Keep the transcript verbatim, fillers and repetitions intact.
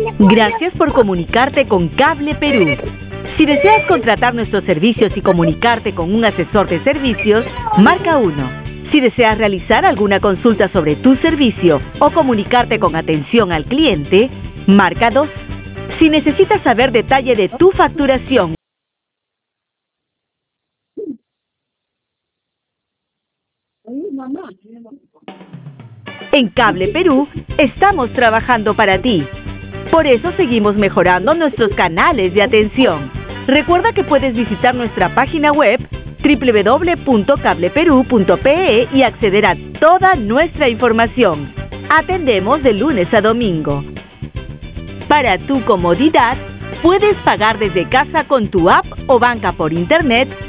Gracias por comunicarte con Cable Perú. Si deseas contratar nuestros servicios y comunicarte con un asesor de servicios, marca uno. Si deseas realizar alguna consulta sobre tu servicio o comunicarte con atención al cliente, marca dos. Si necesitas saber detalle de tu facturación, en Cable Perú estamos trabajando para ti. Por eso seguimos mejorando nuestros canales de atención. Recuerda que puedes visitar nuestra página web doble u doble u doble u punto cable perú punto pe e y acceder a toda nuestra información. Atendemos de lunes a domingo. Para tu comodidad, puedes pagar desde casa con tu app o banca por internet